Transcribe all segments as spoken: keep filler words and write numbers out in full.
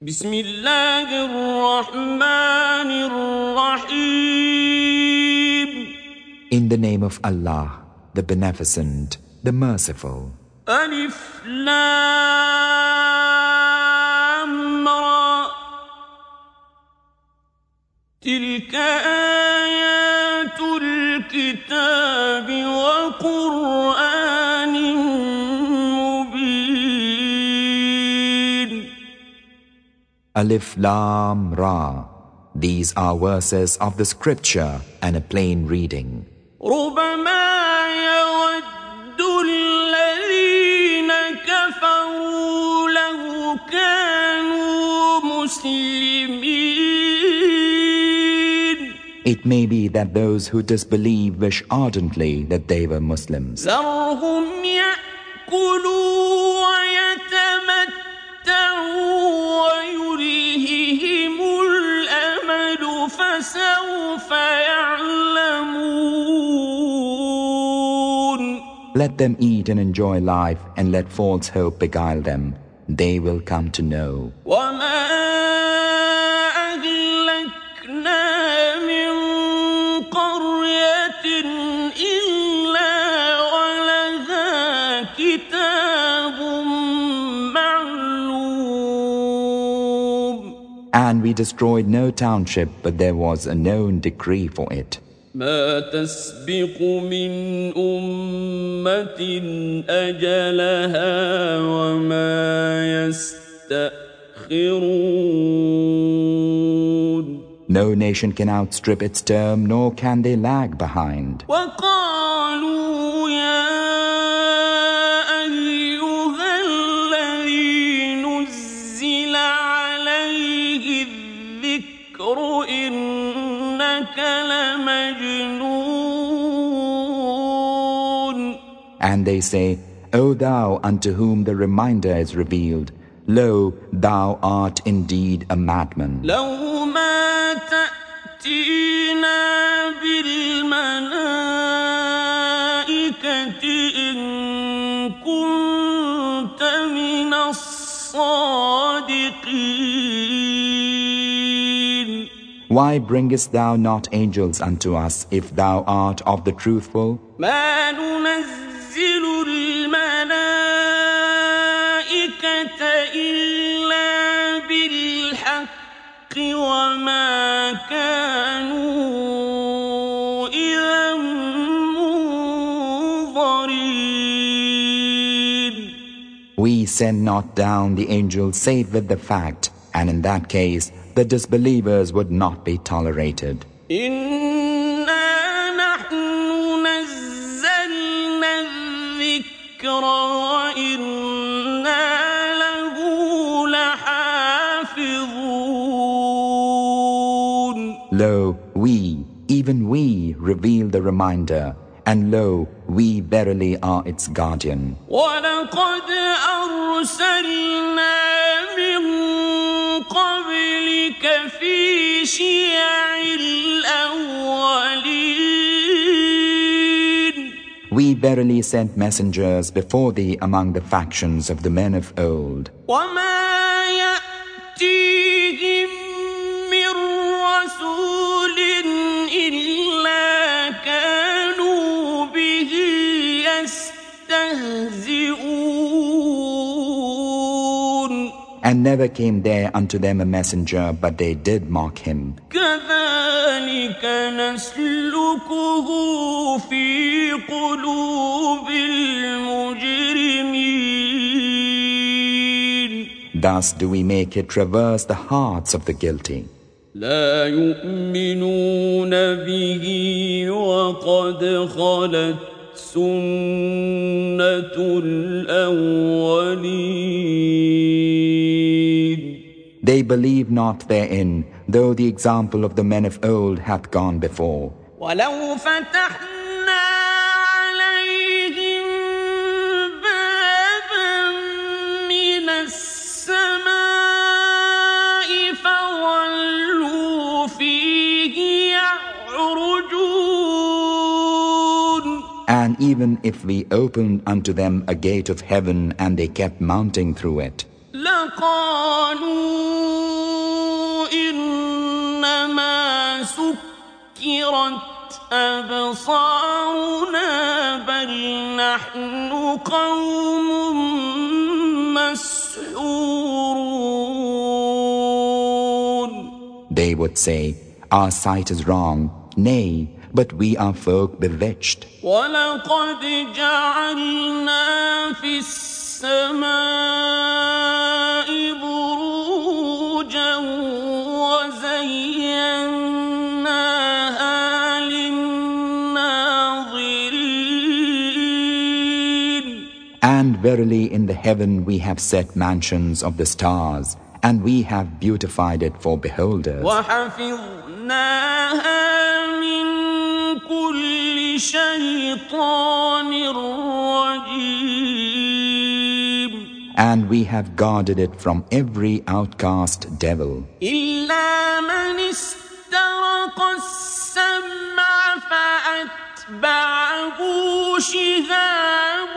بسم الله الرحمن الرحيم. In the name of Allah, the Beneficent, the Merciful. ألف لام را تلك آيات الكتاب وقرآن مبين. Alif Lam Ra. These are verses of the scripture and a plain reading. ربما يود الذين كفروا لو كانوا مسلمين. It may be that those who disbelieve wish ardently that they were Muslims. ذرهم يأكلوا ويتمتعوا ويلههم الأمل فسوف يعلمون. Let them eat and enjoy life and let false hope beguile them. They will come to know. وما أهلكنا من قرية إلا ولها كتاب معلوم. And we destroyed no township, but there was a known decree for it. ما تسبق من أمة أجلها وما يستأخرون. No nation can outstrip its term, nor can they lag behind. وقالوا يا أيها الذي نزل عليه الذكر إنك لمجنون. And they say, O thou unto whom the reminder is revealed, lo, thou art indeed a madman. لو ما تأتينا بالملائكة إن كنت من الصادقين. Why bringest thou not angels unto us if thou art of the truthful? ما ننزل الملائكة إلا بالحق وما كانوا إذا منظرين. We send not down the angels save with the fact, and in that case the disbelievers would not be tolerated. إنا نحن نزلنا الذكر وإنا له لحافظون. Lo, we, even we, reveal the reminder, and lo, we verily are its guardian. ولقد أرسلنا من قبلك في شيع الأولين. We verily sent messengers before thee among the factions of the men of old. وما يأتيهم من رسول إلا كانوا به يستهزئون. And never came there unto them a messenger, but they did mock him. كذلك نسلكه في قلوب المجرمين. Thus do we make it traverse the hearts of the guilty. لا يؤمنون به وقد خلت سنة الأولين. They believe not therein, though the example of the men of old hath gone before. ولو فتحنا عليهم بابا من السماء فظلوا فيه يعرجون. And even if we opened unto them a gate of heaven and they kept mounting through it, لقالوا أبصارنا بل نحن قوم مسحورون. They would say, our sight is wrong, nay, but we are folk bewitched. وَلَقَدْ جَعَلْنَا فِي السَّمَاءِ بُرُوجًا وَزَيَّنَّاهَا لِلنَّاظِرِينَ. And verily in the heaven we have set mansions of the stars, and we have beautified it for beholders. وَحَفِظْنَاهَا مِن كُلِّ شَيْطَانٍ رَّجِيمٍ. And we have guarded it from every outcast devil. إِلَّا مَنِ اسْتَرَقَ السَّمْعَ فَأَتْبَعَهُ شِهَابٌ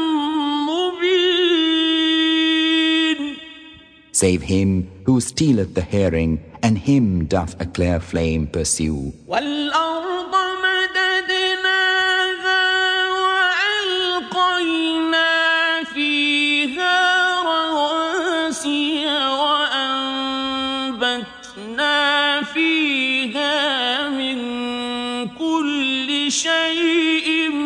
مُّبِينٌ. Save him who stealeth the hearing, and him doth a clear flame pursue. وَالْأَرْضَ مَدَدْنَاهَا وَأَلْقَيْنَا فِيهَا رَوَاسِيَ وَأَنبَتْنَا فِيهَا مِن كُلِّ شَيْءٍ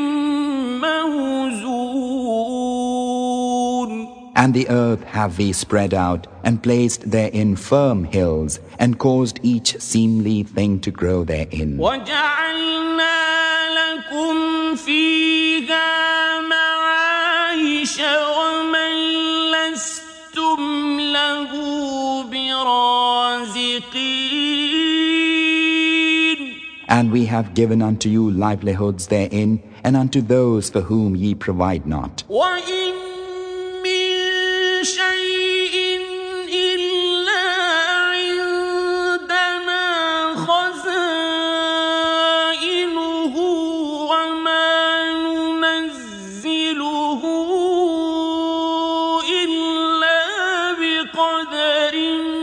مَّوْزُونٍ. And the earth have we spread out, and placed therein firm hills, and caused each seemly thing to grow therein. وَجَعَلْنَا لَكُمْ فِيهَا مَعَايِشَ وَمَن لَّسْتُمْ لَهُ بِرَازِقِينَ. And we have given unto you livelihoods therein, and unto those for whom ye provide not. وَإِن مِّن شَيْءٍ إِلَّا عِندَنَا خَزَائِنُهُ وَمَا نُنَزِّلُهُ إِلَّا بِقَدَرٍ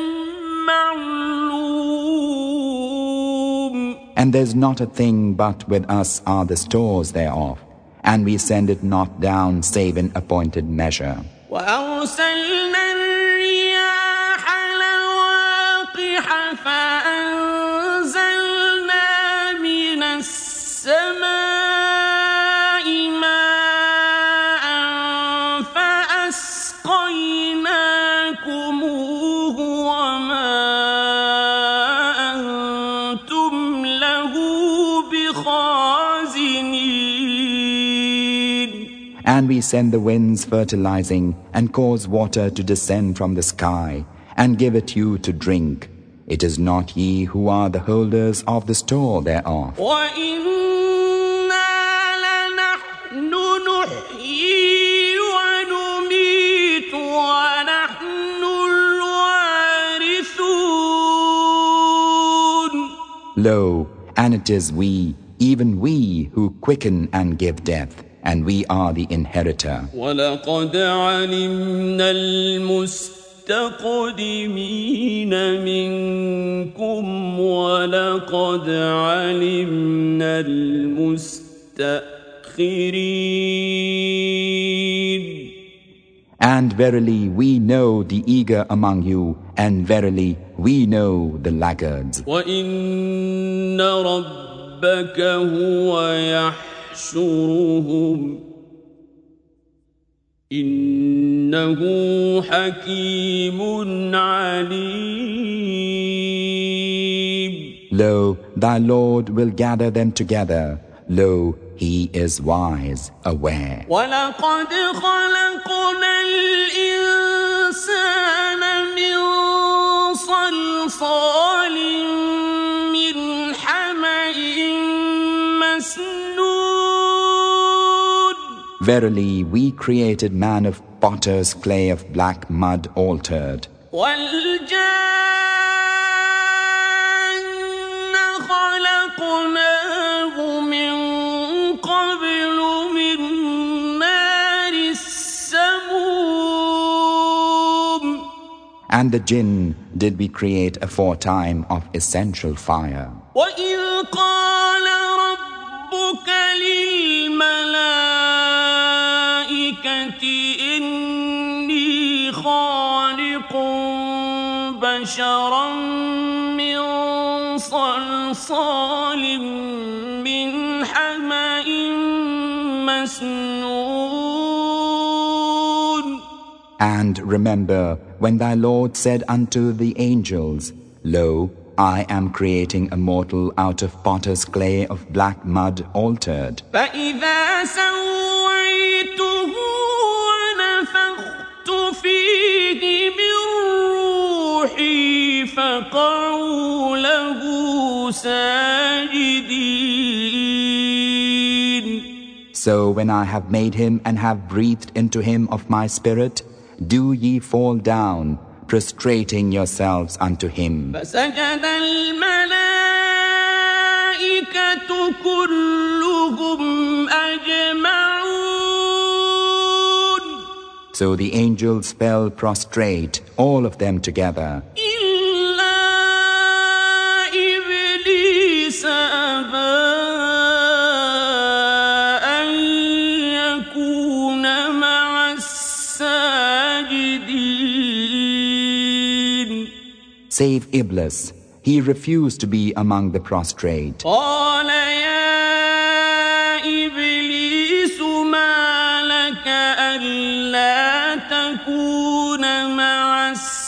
مَّعْلُومٍ. And there's not a thing but with us are the stores thereof, and we send it not down save in appointed measure. وَأَرْسَلْنَا الرِّيَاحَ لَوَاقِحَ فَأَنزَلْنَا مِنَ السَّمَاءِ مَاءً فَأَسْقَيْنَاكُمُوهُ وَمَا أَنتُمْ لَهُ بِخَازِنِينَ. And we send the winds fertilizing, and cause water to descend from the sky, and give it you to drink. It is not ye who are the holders of the store thereof. وَإِنَّا لَنَحْنُ نُحْيِي وَنُمِيتُ وَنَحْنُ الْوَارِثُونَ. Lo, and it is we, even we, who quicken and give death, and we are the inheritor. وَلَقَدْ عَلِمْنَا الْمُسْتَقْدِمِينَ مِنكُمْ وَلَقَدْ عَلِمْنَا الْمُسْتَأْخِرِينَ. And verily we know the eager among you, and verily we know the laggards. وَإِنَّ رَبَّكَ هُوَ يَحْشُرُهُمْ إِنَّهُ حَكِيمٌ عَلِيمٌ. Lo, thy Lord will gather them together. Lo, he is wise, aware. وَلَقَدْ خَلَقْنَا الْإِنسَانَ مِنْ صَلْصَالٍ مِّنْ حَمَإٍ مَّسْنُونٍ. Verily we created man of potter's clay of black mud altered. وَالْجَانَّ خَلَقْنَاهُ مِن قَبْلُ مِن نَّارِ السَّمُومِ. And the jinn did we create aforetime of essential fire. وَإِذْ قَالَ رَبُّكَ لِلْمَلَائِكَةِ إِنِّي خَالِقٌ بَشَرًا مِّن صَلْصَالٍ مِّنْ حَمَإٍ مَّسْنُونٍ. And remember when thy Lord said unto the angels, Lo, I am creating a mortal out of potter's clay of black mud altered. فَإِذَا سَوَّيْتُهُ وَنَفَخْتُ فِيهِ مِن رُّوحِي فَقَعُوا لَهُ سَاجِدِينَ. So when I have made him and have breathed into him of my spirit, do ye fall down, prostrating yourselves unto him. فَسَجَدَ الْمَلَائِكَةُ كُلُّهُمْ أَجْمَعُونَ. So the angels fell prostrate, all of them together, إِلَّا إِبْلِيسَ أَبَىٰ أَن يَكُونَ مَعَ السَّاجِدِينَ. save Iblis. He refused to be among the prostrate. قال يا إبليس ما لك ألا تكون مع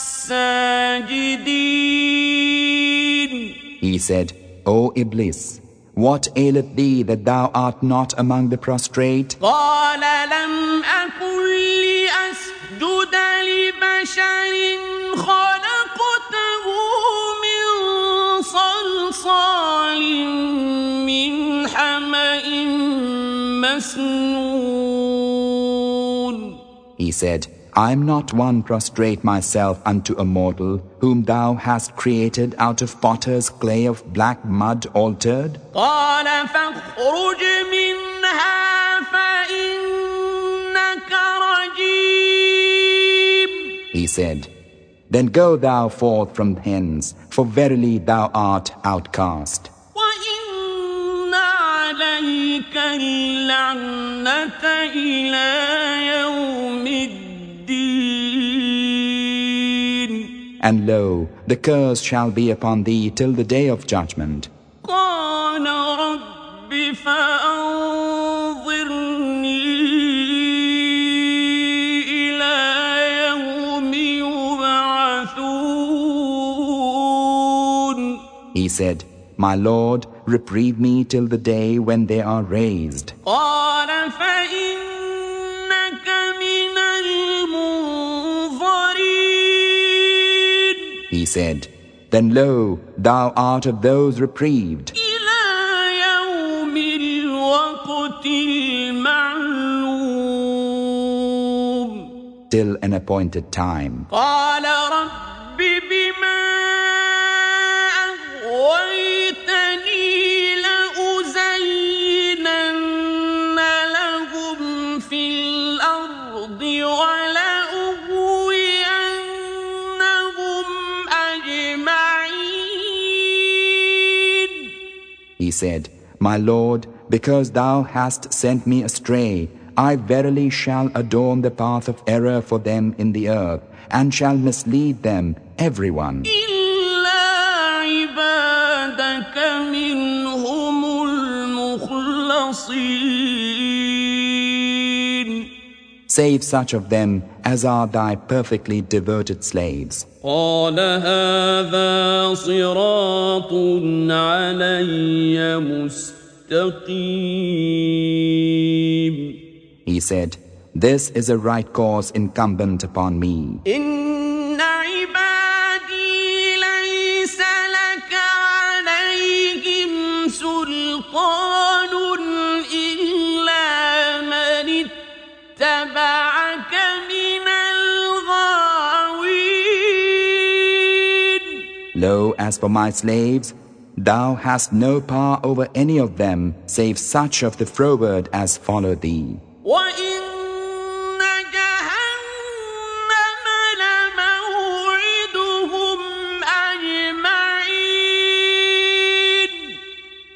الساجدين. He said, O Iblis, what aileth thee that thou art not among the prostrate? قال لم أكن لأسجد لبشر خلقته من صلصال من حمأ مسنون. He said, I am not one prostrate myself unto a mortal whom thou hast created out of potter's clay of black mud altered. قال فاخرج منها فإنك رجيم. He said, Then go thou forth from hence, for verily thou art outcast. وإن عليك اللعنة إلى يوم الدين. And lo, the curse shall be upon thee till the day of judgment. قال رب فأنظرني إلى يوم يبعثون. He said, My Lord, reprieve me till the day when they are raised. قال فإنك من المنظرين. He said, Then lo, thou art of those reprieved إلى يوم الوقت المعلوم. till an appointed time. قال رب بما أغويتني لأزينن لهم في الأرض ولأغوينهم أجمعين. He said, My Lord, because thou hast sent me astray, I verily shall adorn the path of error for them in the earth, and shall mislead them, everyone, إلا عبادك منهم المخلصين. save such of them as are thy perfectly devoted slaves. قال هذا صراط علي مستقيم. He said, This is a right course incumbent upon me. إن عبادي ليس لك عليهم سلطان إلا من اتبعك من الغاوين. Lo, as for my slaves, thou hast no power over any of them, save such of the froward as follow thee. وإن جهنم لموعدهم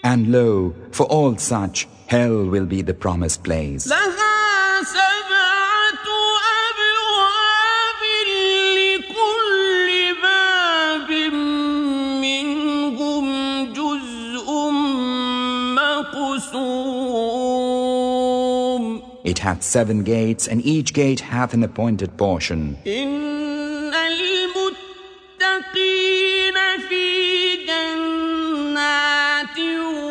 And lo, for all such, hell will be the promised place. لها سبعة أبواب لكل باب منهم جزء مقسوم. It hath seven gates, and each gate hath an appointed portion. إن المتقين في جنات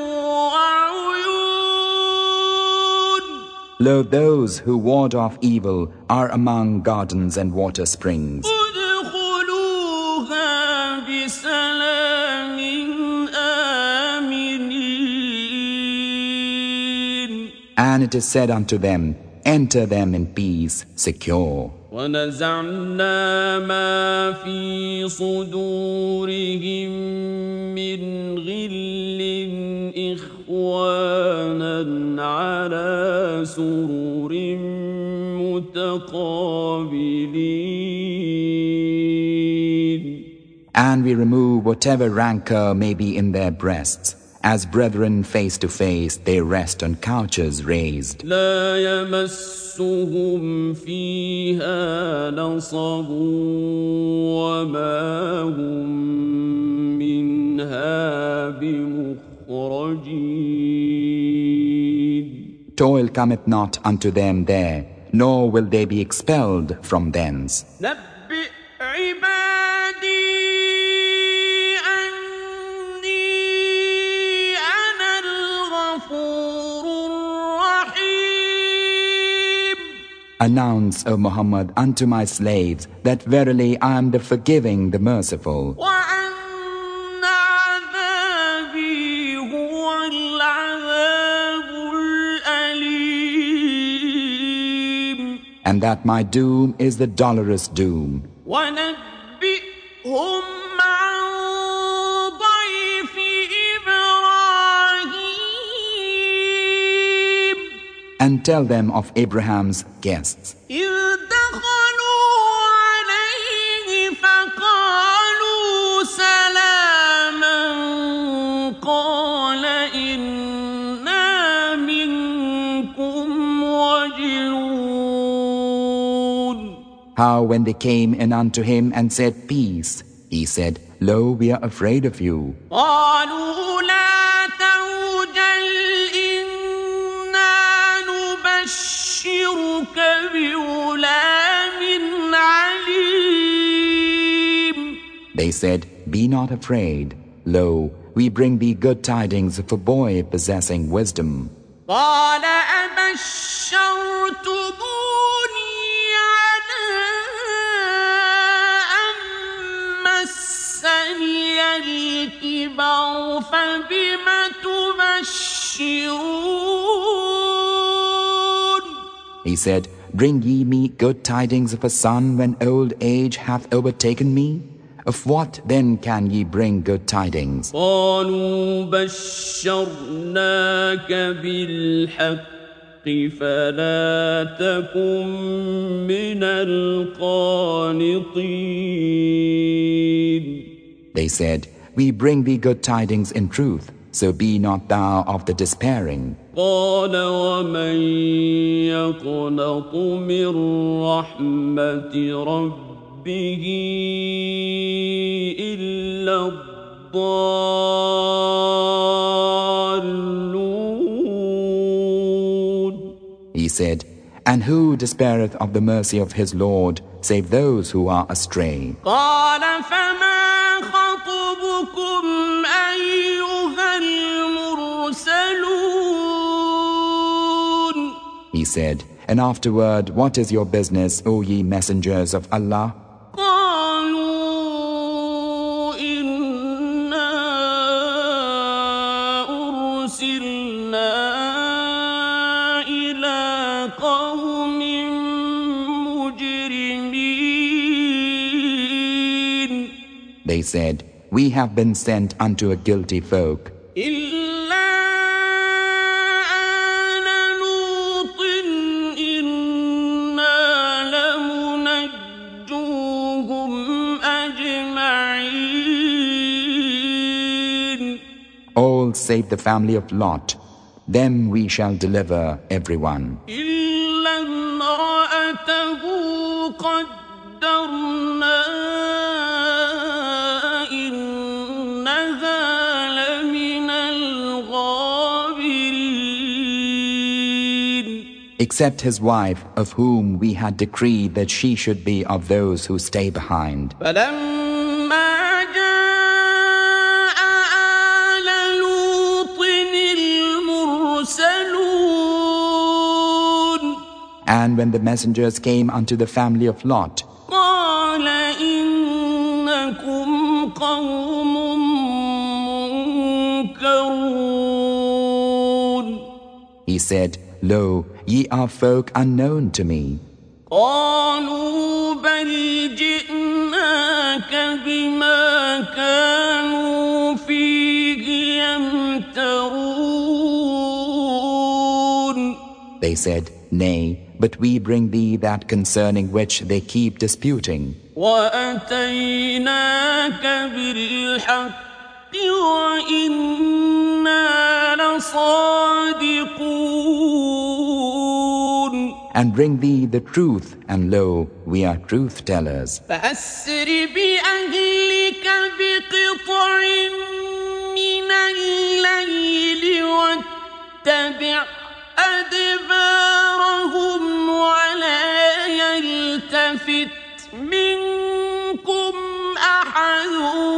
وعيون. Lo, those who ward off evil are among gardens and water springs. ادخلوها بسلام آمنين. And it is said unto them, enter them in peace, secure. ونزعنا ما في صدورهم من غل إخوانا على سرر متقابلين. And we remove whatever rancor may be in their breasts. As brethren face to face, they rest on couches raised. لا يمسهم فيها نصب وما هم منها بمخرجين. Toil cometh not unto them there, nor will they be expelled from thence. نبئ عبادي Announce, O Muhammad, unto my slaves that verily I am the forgiving, the merciful. وأن عذابي هو العذاب الأليم. And that my doom is the dolorous doom. ونبئهم عن ضيف إبراهيم. And tell them of Abraham's guests. إذ دخلوا عليه فقالوا سلاما قال إنا منكم وجلون. How when they came in unto him and said peace, he said, Lo, we are afraid of you. قالوا لا توجل إنا نبشرك بغلام عليم. They said, Be not afraid. Lo, we bring thee good tidings of a boy possessing wisdom. قال أبشرتموني على أن مسني الكبر فبم تبشرون. He said, Bring ye me good tidings of a son when old age hath overtaken me? Of what then can ye bring good tidings? قالوا بشرناك بالحق فلا تكن من القانطين. They said, We bring thee good tidings in truth, so be not thou of the despairing. قال ومن يقنط من رحمة ربه إلا الضالون. He said, And who despaireth of the mercy of his Lord, save those who are astray? قال فما خطبكم أيها المرسلون. He said, And afterward, what is your business, O ye messengers of Allah? قالوا إنا أرسلنا إلى قوم مجرمين. They said, We have been sent unto a guilty folk. إلا آل لوط إنا لمنجوهم أجمعين. all save the family of Lot. Them we shall deliver everyone. إلا امرأته قدرنا إنها لمن الغابرين. Except his wife, of whom we had decreed that she should be of those who stay behind. فلما جاء آل لوط المرسلون And when the messengers came unto the family of Lot, قال إنكم قوم منكرون. he said, Lo, ye are folk unknown to me. قالوا بل جئناك بما كانوا فيه يمترون. They said, Nay, but we bring thee that concerning which they keep disputing. وأتيناك بالحق وإنا لصادقون. And bring thee the truth, and lo, we are truth tellers. فأسر بأهلك بقطع من الليل واتبع أدبارهم ولا يلتفت منكم أحد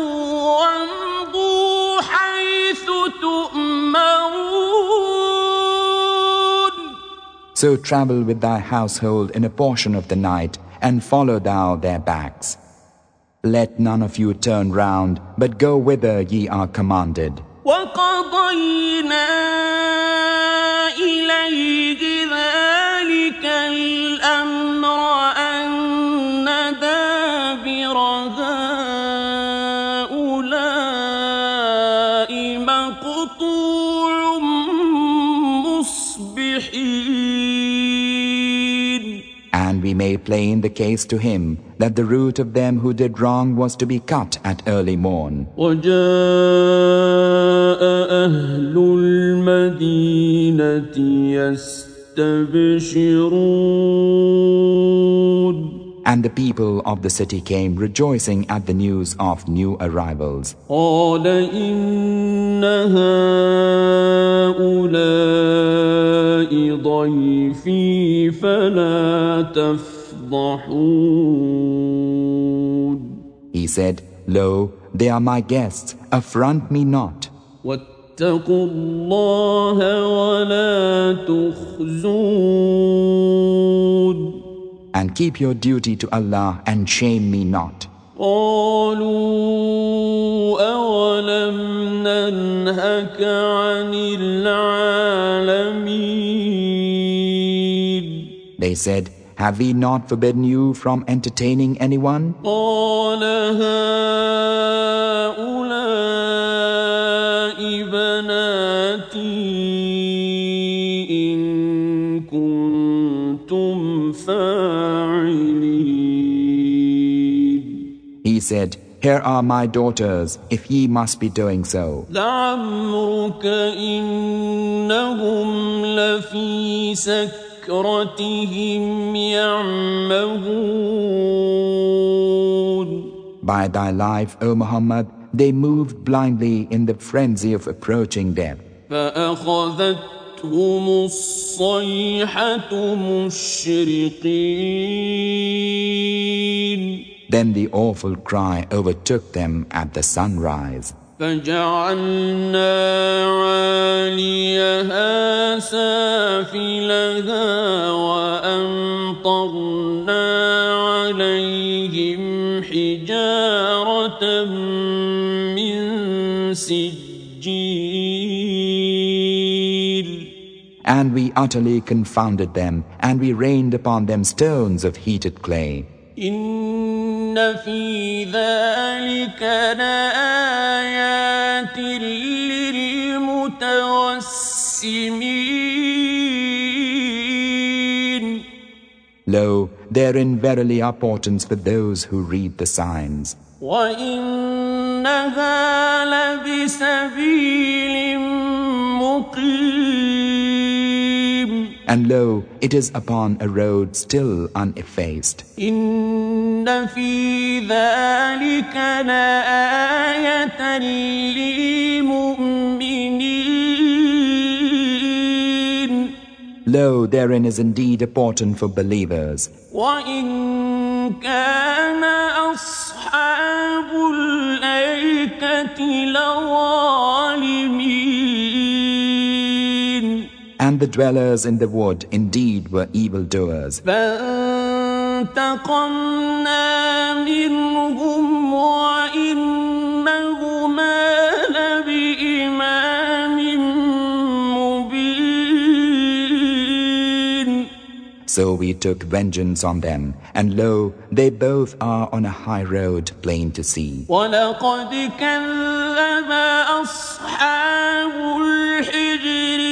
وامضوا حيث تؤمرون. So travel with thy household in a portion of the night, and follow thou their backs. Let none of you turn round, but go whither ye are commanded. وقضينا إليه ذلك الأمر أن دابر هؤلاء مقطوع مصبحين. And we made plain the case to him that the root of them who did wrong was to be cut at early morn. وجاء أهل المدينة يستبشرون. And the people of the city came rejoicing at the news of new arrivals. قال إن هؤلاء ضيفي فلا تفضحون. He said, Lo, they are my guests, affront me not. واتقوا الله ولا تخزون. And keep your duty to Allah and shame me not. قالوا أولم ننهك عن العالمين. They said, Have we not forbidden you from entertaining anyone? قال هؤلاء بناتي إن كنتم فاعلين. He said, Here are my daughters, if ye must be doing so. لعمرك إنهم لفي سكرتهم يعمهون. By thy life, O Muhammad, they moved blindly in the frenzy of approaching death. فأخذتهم الصيحة مشرقين. Then the awful cry overtook them at the sunrise. فجعلنا عاليها سافلها وأمطرنا عليهم حجارة من سجيل. And we utterly confounded them, and we rained upon them stones of heated clay. إن في ذلك لآيات للمتوسمين. Lo, therein verily are portents for those who read the signs. وإنها لبسبيل And lo, it is upon a road still uneffaced. إن في ذلك لآية للمؤمنين. Lo, therein is indeed a portent for believers. وإن كان أصحاب الأيكة لظالمين. And the dwellers in the wood indeed were evildoers. فانتقمنا منهم وإنهما لبإمام مبين. So we took vengeance on them, and lo, they both are on a high road plain to see. ولقد كذب أصحاب الحجر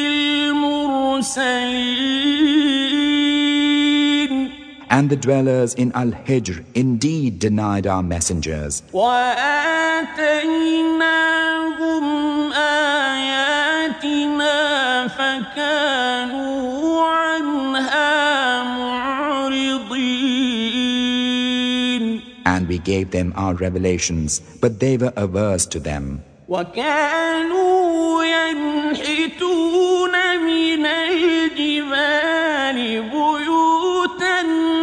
المرسلين. And the dwellers in Al-Hijr indeed denied our messengers. وآتيناهم آياتنا فكانوا عنها معرضين. And we gave them our revelations, but they were averse to them. وكانوا ينحتون من الجبال بيوتا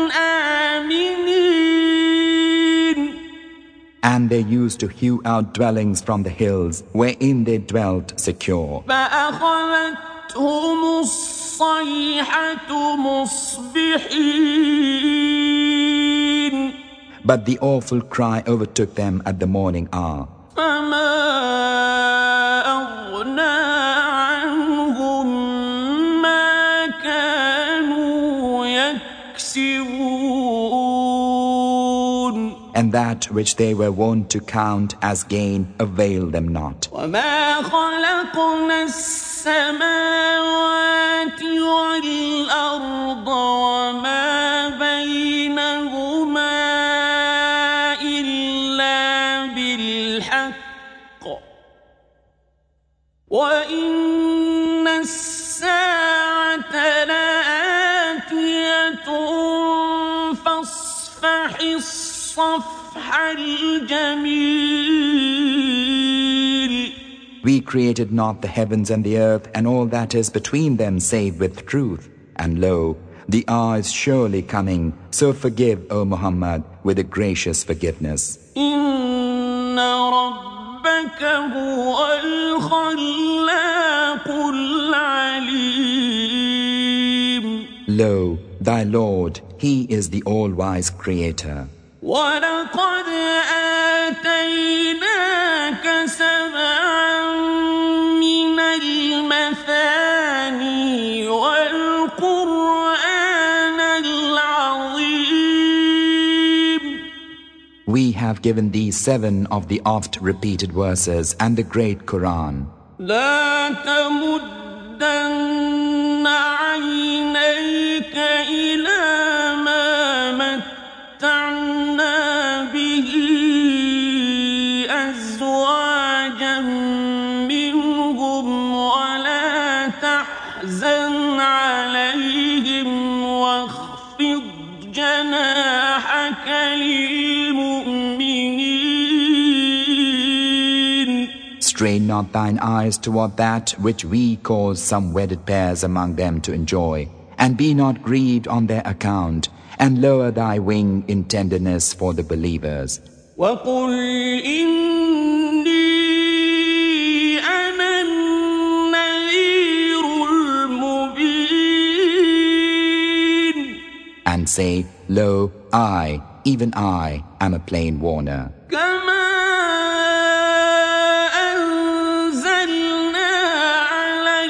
آمنين. And they used to hew out dwellings from the hills, wherein they dwelt secure. فأخذتهم الصيحة مصبحين. But the awful cry overtook them at the morning hour. فما أغنى عنهم ما كانوا يكسبون. And that which they were wont to count as gain availed them not. وما خلقنا السماوات والأرض وما بينهما إلا بالحق وإن الساعة لآتية فاصفح الصفح الجميل. We created not the heavens and the earth and all that is between them save with truth. And lo, the hour is surely coming, so forgive, O Muhammad, with a gracious forgiveness. إن ربك هو الخلاق العليم. Lo, thy Lord, He is the all-wise Creator. ولقد آتيناك سبعا من المثاني والقرآن العظيم. We have given thee seven of the oft-repeated verses and the great Quran. لا تمدن عينيك إلى ما متعنا به أزواجا منهم ولا تحزن عليهم واخفض جناحك للمؤمنين. Strain not thine eyes toward that which we cause some wedded pairs among them to enjoy, and be not grieved on their account, and lower thy wing in tenderness for the believers. وقل إني أنا النذير المبين. And say, Lo, I, even I, am a plain warner. كما أنزلنا على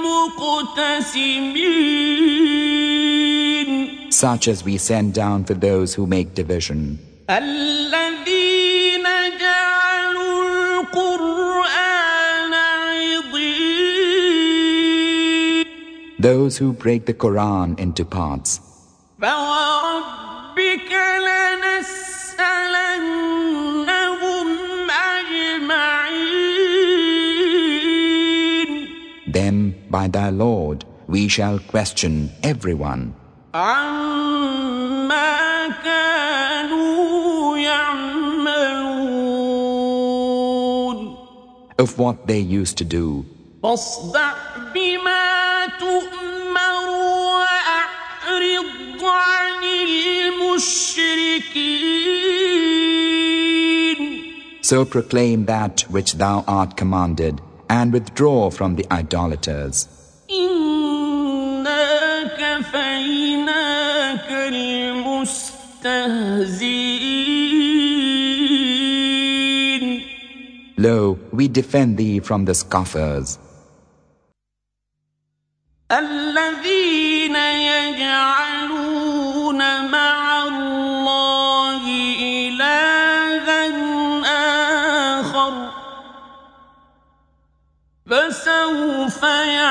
المقتسمين. Such as we send down for those who make division. الذين جعلوا القرآن عضين. Those who break the Quran into parts. فوربك لنسألنهم أجمعين. Them by thy Lord we shall question everyone عما كانوا يعملون of what they used to do. فاصدع بما تؤمر وأعرض عن المشركين So proclaim that which thou art commanded, and withdraw from the idolaters. إنا كفيناك المستهزئين Lo, we defend thee from the scoffers, الذين يجعلون مع الله إلها آخر فسوف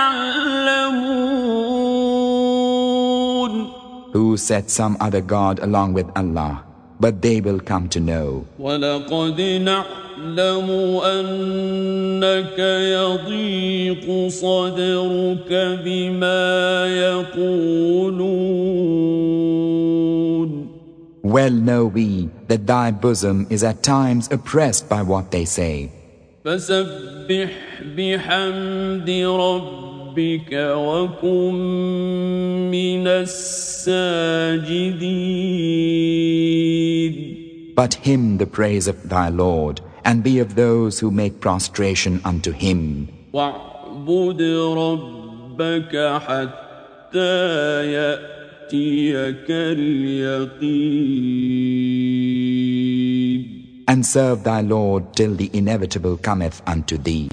يعلمون who set some other God along with Allah, but they will come to know. ولقد نعلم أنك يضيق صدرك بما يقولون Well know we that thy bosom is at times oppressed by what they say. فسبح بحمد ربك وكن من الساجدين But hymn the praise of thy Lord, and be of those who make prostration unto him. واعبد ربك حتى يأتيك اليقين And serve thy Lord till the inevitable cometh unto thee.